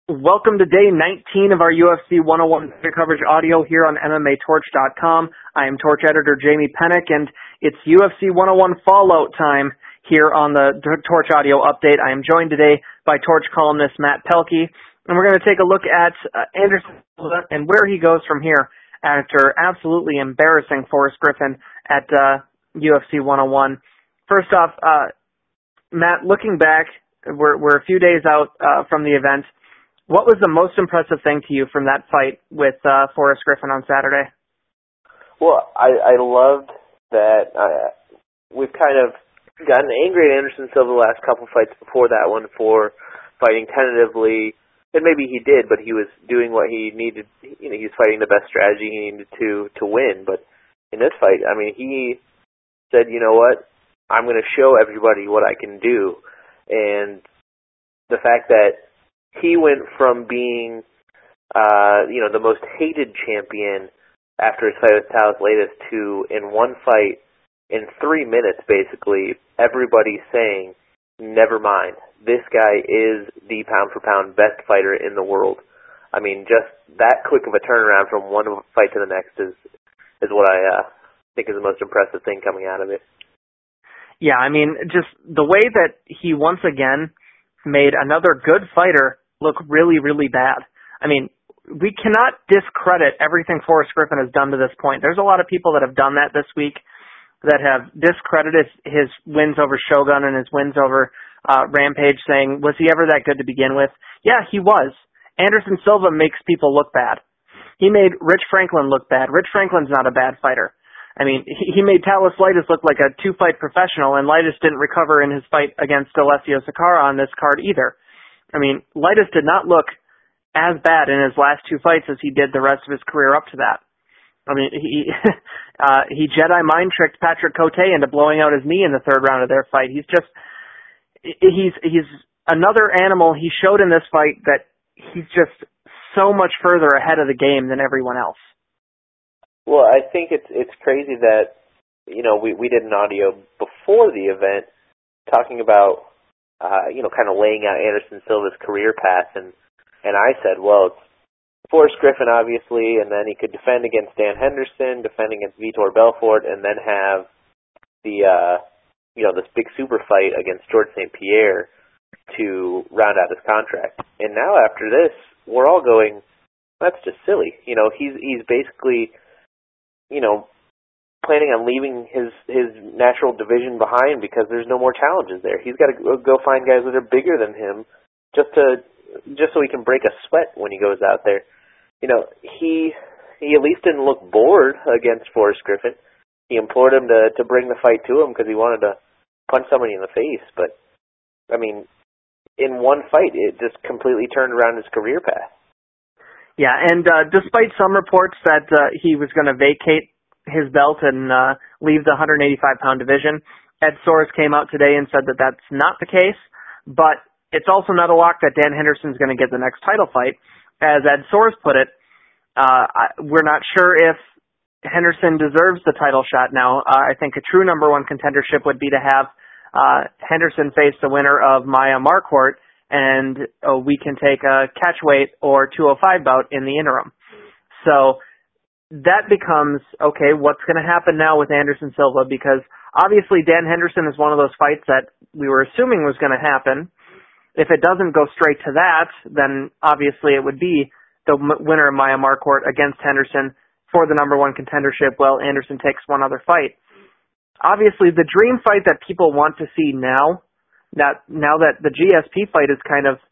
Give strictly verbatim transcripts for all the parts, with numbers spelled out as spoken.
Welcome to day nineteen of our U F C one oh one coverage audio here on M M A Torch dot com. I am Torch editor Jamie Pennick, and it's U F C one oh one Fallout time here on the Torch audio update. I am joined today by Torch columnist Matt Pelkey, and we're going to take a look at uh, Anderson Silva and where he goes from here after absolutely embarrassing Forrest Griffin at uh, U F C one oh one. First off, uh, Matt, looking back, we're, we're a few days out uh, from the event. What was the most impressive thing to you from that fight with uh, Forrest Griffin on Saturday? Well, I, I loved that uh, we've kind of gotten angry at Anderson Silva the last couple fights before that one for fighting tentatively, and maybe he did, but he was doing what he needed. You know, he was fighting the best strategy he needed to to win. But in this fight, I mean, he said, you know what, I'm going to show everybody what I can do, and the fact that he went from being, uh, you know, the most hated champion after his fight with Thales Leites to, in one fight, in three minutes, basically, everybody's saying, never mind, this guy is the pound-for-pound best fighter in the world. I mean, just that quick of a turnaround from one fight to the next is is what I uh, think is the most impressive thing coming out of it. Yeah, I mean, just the way that he once again made another good fighter look really, really bad. I mean, we cannot discredit everything Forrest Griffin has done to this point. There's a lot of people that have done that this week that have discredited his wins over Shogun and his wins over uh, Rampage, saying, was he ever that good to begin with? Yeah, he was. Anderson Silva makes people look bad. He made Rich Franklin look bad. Rich Franklin's not a bad fighter. I mean, he, he made Thales Leites look like a two-fight professional, and Leites didn't recover in his fight against Alessio Sakara on this card either. I mean, Leites did not look as bad in his last two fights as he did the rest of his career up to that. I mean, he uh, he Jedi mind tricked Patrick Cote into blowing out his knee in the third round of their fight. He's just he's he's another animal. He showed in this fight that he's just so much further ahead of the game than everyone else. Well, I think it's it's crazy that, you know, we, we did an audio before the event talking about, uh, you know, kind of laying out Anderson Silva's career path, and, and I said, well, it's Forrest Griffin, obviously, and then he could defend against Dan Henderson, defend against Vitor Belfort, and then have the, uh, you know, this big super fight against George Saint Pierre to round out his contract. And now after this, we're all going, that's just silly. You know, he's he's basically, you know, planning on leaving his his natural division behind because there's no more challenges there. He's got to go find guys that are bigger than him just to just so he can break a sweat when he goes out there. You know, he he at least didn't look bored against Forrest Griffin. He implored him to to bring the fight to him because he wanted to punch somebody in the face. But I mean, in one fight, it just completely turned around his career path. Yeah, and uh, despite some reports that uh, he was going to vacate his belt and uh, leave the one eighty-five pound division, Ed Soares came out today and said that that's not the case, but it's also not a lock that Dan Henderson's going to get the next title fight. As Ed Soares put it, uh, we're not sure if Henderson deserves the title shot now. Uh, I think a true number one contendership would be to have uh, Henderson face the winner of Maya Marquardt, and uh, we can take a catchweight or two oh five bout in the interim. So that becomes, okay, what's going to happen now with Anderson Silva? Because obviously Dan Henderson is one of those fights that we were assuming was going to happen. If it doesn't go straight to that, then obviously it would be the winner of Maya Marquardt against Henderson for the number one contendership while Anderson takes one other fight. Obviously, the dream fight that people want to see now, that now that the G S P fight is kind of,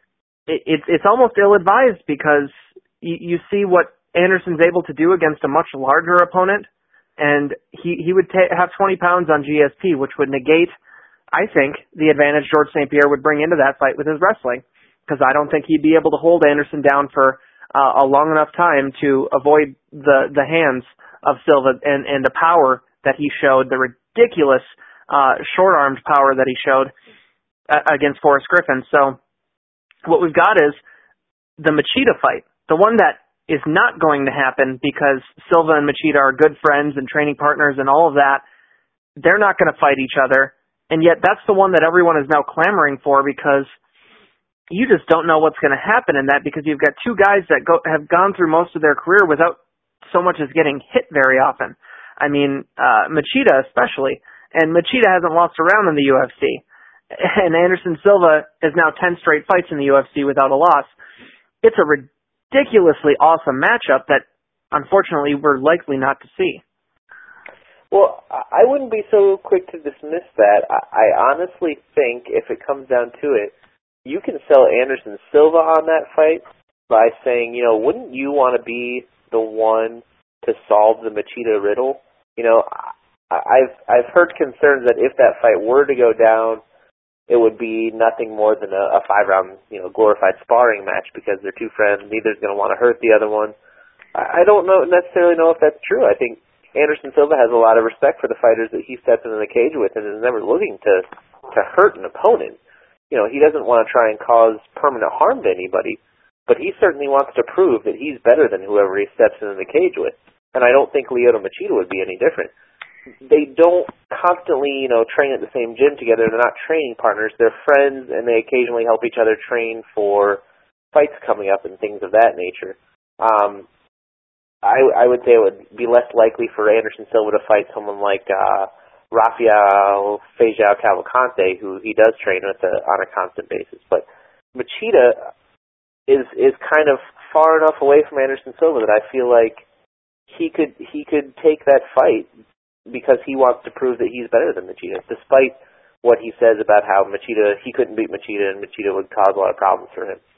it, it's it's almost ill-advised because you, you see what Anderson's able to do against a much larger opponent, and he, he would ta- have twenty pounds on G S P, which would negate, I think, the advantage George Saint Pierre would bring into that fight with his wrestling, because I don't think he'd be able to hold Anderson down for uh, a long enough time to avoid the, the hands of Silva and, and the power that he showed, the ridiculous uh, short-armed power that he showed uh, against Forrest Griffin. So what we've got is the Machida fight, the one that is not going to happen because Silva and Machida are good friends and training partners and all of that. They're not going to fight each other. And yet that's the one that everyone is now clamoring for because you just don't know what's going to happen in that because you've got two guys that go, have gone through most of their career without so much as getting hit very often. I mean, uh, Machida especially, and Machida hasn't lost a round in the U F C, and Anderson Silva is now ten straight fights in the U F C without a loss. It's a ridiculously awesome matchup that, unfortunately, we're likely not to see. Well, I wouldn't be so quick to dismiss that. I honestly think if it comes down to it, you can sell Anderson Silva on that fight by saying, you know, wouldn't you want to be the one to solve the Machida riddle? You know, I've I've heard concerns that if that fight were to go down, it would be nothing more than a, a five-round, you know, glorified sparring match because they're two friends. Neither's going to want to hurt the other one. I don't know necessarily know if that's true. I think Anderson Silva has a lot of respect for the fighters that he steps into the cage with and is never looking to to hurt an opponent. You know, he doesn't want to try and cause permanent harm to anybody, but he certainly wants to prove that he's better than whoever he steps into the cage with. And I don't think Lyoto Machida would be any different. They don't constantly, you know, train at the same gym together. They're not training partners. They're friends, and they occasionally help each other train for fights coming up and things of that nature. Um, I, I would say it would be less likely for Anderson Silva to fight someone like uh, Rafael Feijão Cavalcante, who he does train with a, on a constant basis. But Machida is is kind of far enough away from Anderson Silva that I feel like he could he could take that fight because he wants to prove that he's better than Machida, despite what he says about how Machida he couldn't beat Machida and Machida would cause a lot of problems for him.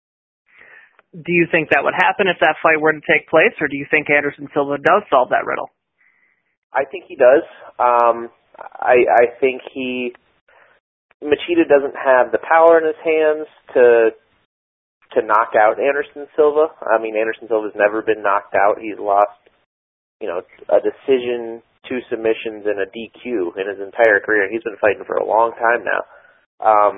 Do you think that would happen if that fight were to take place, or do you think Anderson Silva does solve that riddle? I think he does. Um, I, I think he Machida doesn't have the power in his hands to to knock out Anderson Silva. I mean, Anderson Silva's never been knocked out. He's lost, you know, a decision, two submissions, and a D Q in his entire career. He's been fighting for a long time now. Um,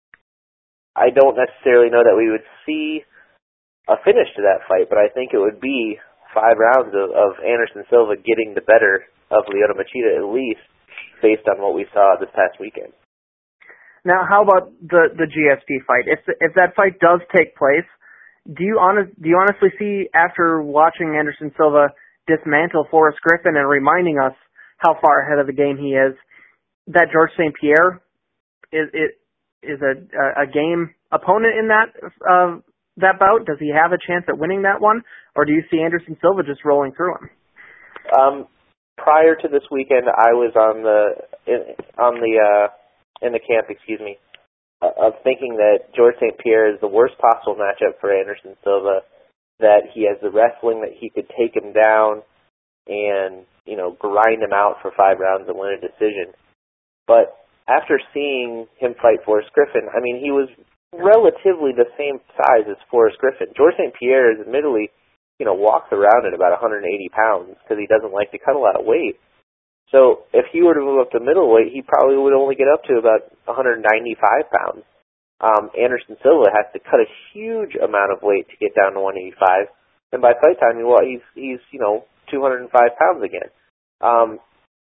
I don't necessarily know that we would see a finish to that fight, but I think it would be five rounds of, of Anderson Silva getting the better of Lyoto Machida, at least, based on what we saw this past weekend. Now, how about the the G S P fight? If the, if that fight does take place, do you honest do you honestly see, after watching Anderson Silva dismantle Forrest Griffin and reminding us how far ahead of the game he is, that George Saint Pierre is it is a a game opponent in that uh, that bout? Does he have a chance at winning that one, or do you see Anderson Silva just rolling through him? Um, prior to this weekend, I was on the in, on the uh, in the camp, excuse me, uh, of thinking that George Saint Pierre is the worst possible matchup for Anderson Silva. That he has the wrestling that he could take him down and, you know, grind him out for five rounds and win a decision. But after seeing him fight Forrest Griffin, I mean, he was relatively the same size as Forrest Griffin. George Saint Pierre is admittedly, you know, walks around at about one hundred eighty pounds because he doesn't like to cut a lot of weight. So if he were to move up to middleweight, he probably would only get up to about one hundred ninety-five pounds. Um, Anderson Silva has to cut a huge amount of weight to get down to one eighty-five, and by fight time, he, well, he's he's you know two hundred five pounds again. Um,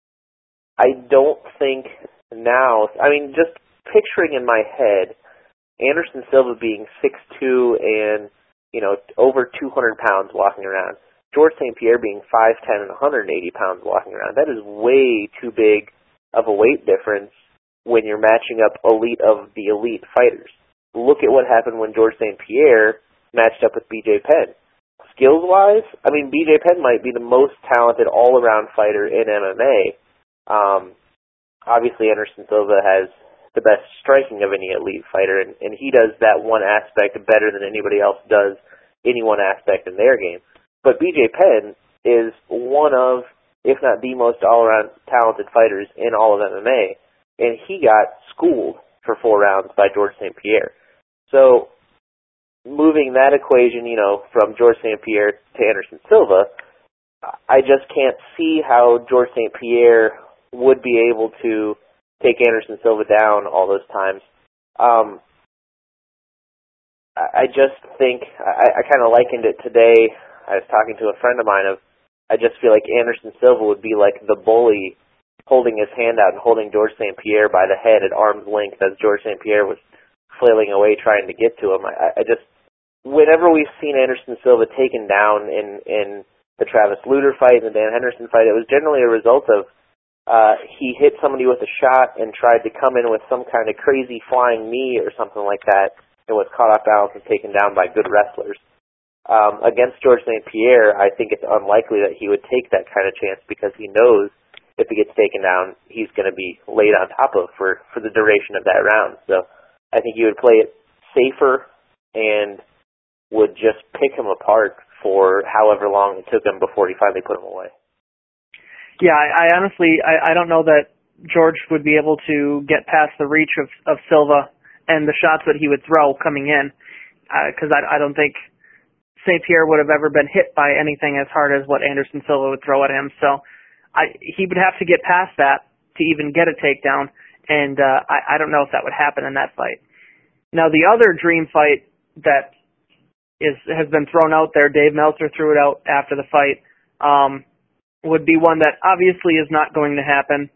I don't think now. I mean, just picturing in my head Anderson Silva being six two and, you know, over two hundred pounds walking around. George Saint Pierre being five ten and one hundred eighty pounds walking around. That is way too big of a weight difference when you're matching up elite of the elite fighters. Look at what happened when George Saint Pierre matched up with B J Penn. Skills-wise, I mean, B J Penn might be the most talented all-around fighter in M M A. Um, obviously, Anderson Silva has the best striking of any elite fighter, and, and he does that one aspect better than anybody else does any one aspect in their game. But B J Penn is one of, if not the most all-around talented fighters in all of M M A, and he got schooled for four rounds by George Saint Pierre. So, moving that equation, you know, from George Saint Pierre to Anderson Silva, I just can't see how George Saint Pierre would be able to take Anderson Silva down all those times. Um, I just think, I, I kind of likened it today. I was talking to a friend of mine of, I just feel like Anderson Silva would be like the bully holding his hand out and holding George Saint Pierre by the head at arm's length as George Saint Pierre was flailing away trying to get to him. I, I just, whenever we've seen Anderson Silva taken down in, in the Travis Lutter fight and the Dan Henderson fight, it was generally a result of uh, he hit somebody with a shot and tried to come in with some kind of crazy flying knee or something like that and was caught off balance and taken down by good wrestlers. Um, against George Saint Pierre, I think it's unlikely that he would take that kind of chance because he knows if he gets taken down, he's going to be laid on top of for, for the duration of that round. So I think he would play it safer and would just pick him apart for however long it took him before he finally put him away. Yeah, I, I honestly, I, I don't know that George would be able to get past the reach of, of Silva and the shots that he would throw coming in, because uh, I, I don't think Saint Pierre would have ever been hit by anything as hard as what Anderson Silva would throw at him. So I, he would have to get past that to even get a takedown, and uh, I, I don't know if that would happen in that fight. Now, the other dream fight that is has been thrown out there, Dave Meltzer threw it out after the fight, um, would be one that obviously is not going to happen,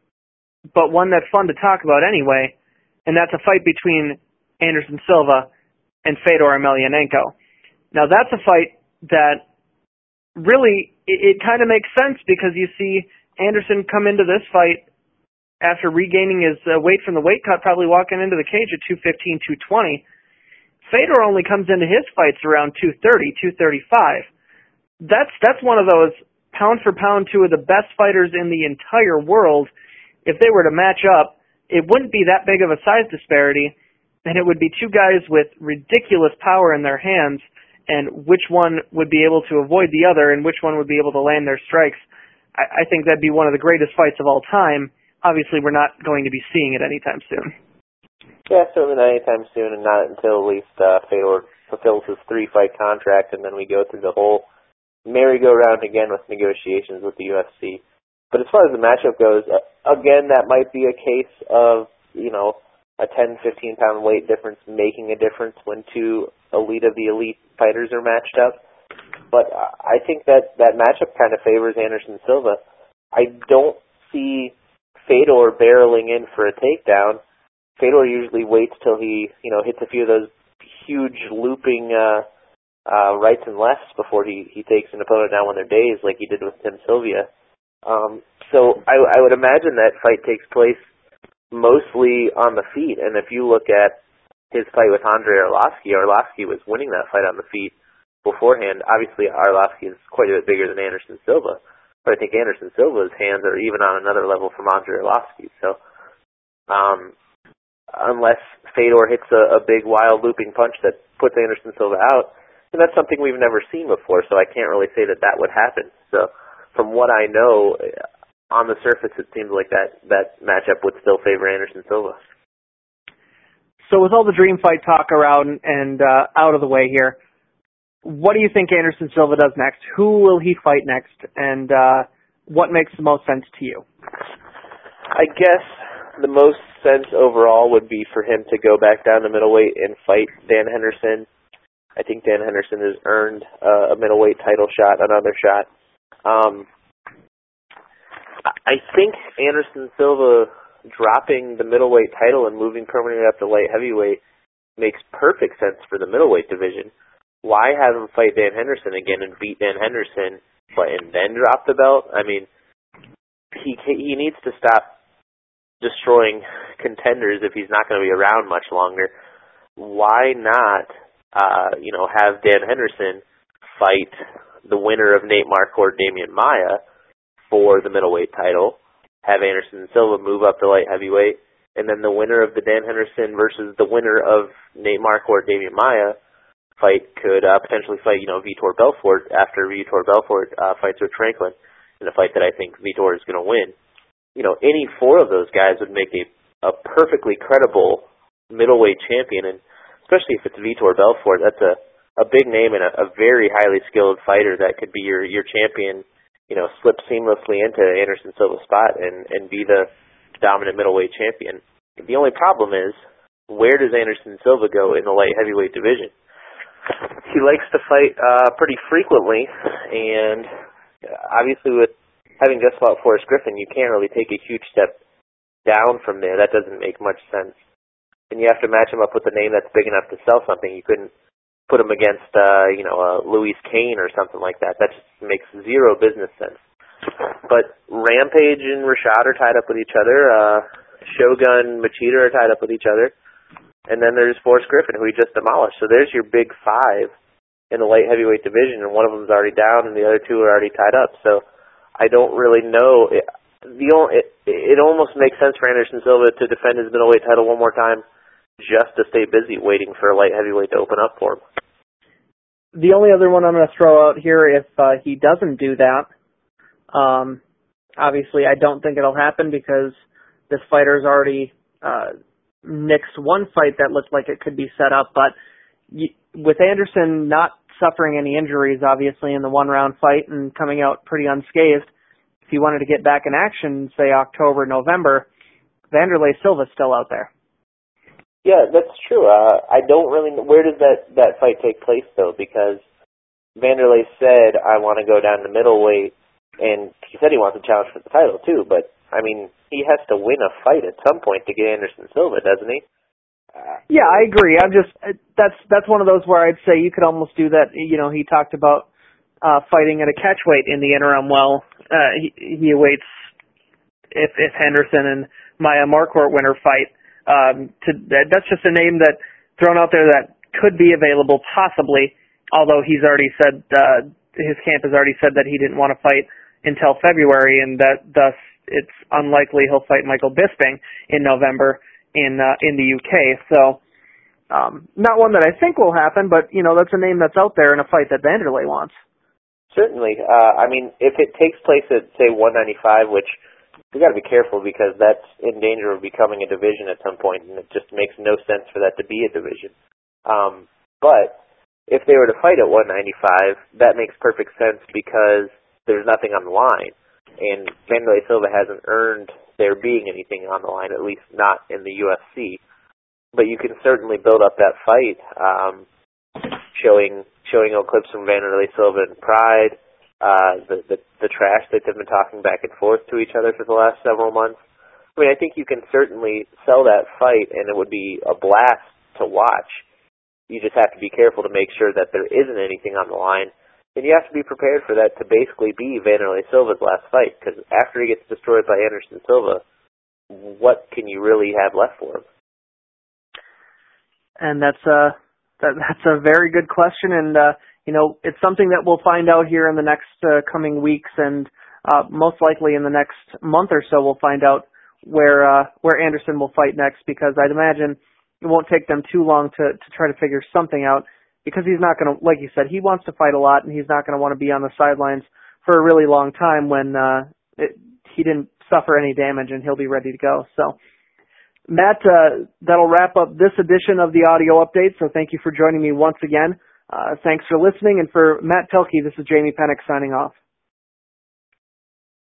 but one that's fun to talk about anyway, and that's a fight between Anderson Silva and Fedor Emelianenko. Now, that's a fight that really, it, it kind of makes sense because you see Anderson come into this fight after regaining his uh, weight from the weight cut, probably walking into the cage at two fifteen, two twenty. Fedor only comes into his fights around two thirty, two thirty-five. That's that's one of those pound for pound two of the best fighters in the entire world. If they were to match up, it wouldn't be that big of a size disparity, and it would be two guys with ridiculous power in their hands, and which one would be able to avoid the other and which one would be able to land their strikes. I, I think that'd be one of the greatest fights of all time. Obviously, we're not going to be seeing it anytime soon. Yeah, certainly not anytime soon, and not until at least uh, Fedor fulfills his three-fight contract, and then we go through the whole merry-go-round again with negotiations with the U F C. But as far as the matchup goes, uh, again, that might be a case of, you know, a ten, fifteen pound weight difference making a difference when two elite of the elite fighters are matched up. But I think that that matchup kind of favors Anderson Silva. I don't see Fedor barreling in for a takedown. Fedor usually waits till he, you know, hits a few of those huge looping uh, uh, rights and lefts before he, he takes an opponent down when they're dazed, like he did with Tim Sylvia. Um, so I, I would imagine that fight takes place mostly on the feet, and if you look at his fight with Andrei Arlovsky, Arlovsky was winning that fight on the feet beforehand. Obviously, Arlovsky is quite a bit bigger than Anderson Silva, but I think Anderson Silva's hands are even on another level from Andrei Arlovsky. So, um, unless Fedor hits a, a big, wild, looping punch that puts Anderson Silva out, and that's something we've never seen before, so I can't really say that that would happen. So, from what I know, on the surface, it seems like that, that matchup would still favor Anderson Silva. So with all the dream fight talk around and uh, out of the way here, what do you think Anderson Silva does next? Who will he fight next, and uh, what makes the most sense to you? I guess the most sense overall would be for him to go back down to middleweight and fight Dan Henderson. I think Dan Henderson has earned uh, a middleweight title shot, another shot. Um, I think Anderson Silva dropping the middleweight title and moving permanently up to light heavyweight makes perfect sense for the middleweight division. Why have him fight Dan Henderson again and beat Dan Henderson, but and then drop the belt? I mean, he he needs to stop destroying contenders if he's not going to be around much longer. Why not, uh, you know, have Dan Henderson fight the winner of Nate Marquardt, Damian Maia for the middleweight title, have Anderson Silva move up to light heavyweight, and then the winner of the Dan Henderson versus the winner of Nate Marquardt, Damian Maia fight could uh, potentially fight, you know, Vitor Belfort after Vitor Belfort uh, fights with Franklin in a fight that I think Vitor is going to win. You know, any four of those guys would make a, a perfectly credible middleweight champion, and especially if it's Vitor Belfort, that's a, a big name and a, a very highly skilled fighter that could be your, your champion, you know, slip seamlessly into Anderson Silva's spot and, and be the dominant middleweight champion. The only problem is, where does Anderson Silva go in the light heavyweight division? He likes to fight uh, pretty frequently, and obviously with having just fought Forrest Griffin, you can't really take a huge step down from there. That doesn't make much sense. and you have to match him up with a name that's big enough to sell something. You couldn't put him against, uh, you know, uh, Louis Kane or something like that. That just makes zero business sense. But Rampage and Rashad are tied up with each other. Uh, Shogun, Machida are tied up with each other. And then there's Forrest Griffin, who he just demolished. So there's your big five in the light heavyweight division, and one of them's already down, and the other two are already tied up. So I don't really know. It, the only, it, it almost makes sense for Anderson Silva to defend his middleweight title one more time just to stay busy waiting for a light heavyweight to open up for him. The only other one I'm going to throw out here, if uh, he doesn't do that, um, obviously I don't think it'll happen because this fighter's already uh, nixed one fight that looked like it could be set up. But y- with Anderson not suffering any injuries, obviously, in the one-round fight and coming out pretty unscathed, if he wanted to get back in action, say October, November, Vanderlei Silva's still out there. Yeah, that's true. Uh, I don't really know. Where does that, that fight take place, though? Because Vanderlei said, I want to go down to middleweight, and he said he wants to challenge for the title, too. But, I mean, he has to win a fight at some point to get Anderson Silva, doesn't he? Uh, yeah, I agree. I'm just, that's that's one of those where I'd say you could almost do that. You know, he talked about uh, fighting at a catchweight in the interim while uh, he, he awaits if, if Henderson and Maya Marquardt win her fight. Um, to, that, that's just a name that thrown out there that could be available possibly, although he's already said, uh, his camp has already said that he didn't want to fight until February, and that thus it's unlikely he'll fight Michael Bisping in November in, uh, in the U K. So, um, not one that I think will happen, but, you know, that's a name that's out there in a fight that Vanderlei wants. Certainly. Uh, I mean, if it takes place at, say, one ninety-five, which we got to be careful because that's in danger of becoming a division at some point, and it just makes no sense for that to be a division. Um, but if they were to fight at one ninety-five, that makes perfect sense because there's nothing on the line, and Vanderlei Silva hasn't earned there being anything on the line, at least not in the U F C. But you can certainly build up that fight, um, showing showing clips from Vanderlei Silva and Pride. Uh, the, the the trash that they've been talking back and forth to each other for the last several months. I mean, I think you can certainly sell that fight, and it would be a blast to watch. You just have to be careful to make sure that there isn't anything on the line, and you have to be prepared for that to basically be Vanderlei Silva's last fight, because after he gets destroyed by Anderson Silva, what can you really have left for him? And that's a that, that's a very good question, and uh, you know, it's something that we'll find out here in the next uh, coming weeks, and uh, most likely in the next month or so, we'll find out where uh, where Anderson will fight next. Because I'd imagine it won't take them too long to to try to figure something out. Because he's not going to, like you said, he wants to fight a lot, and he's not going to want to be on the sidelines for a really long time when uh, it, he didn't suffer any damage, and he'll be ready to go. So, Matt, uh, that'll wrap up this edition of the audio update. So thank you for joining me once again. Uh, thanks for listening, and for Matt Pelkey, this is Jamie Pennick signing off.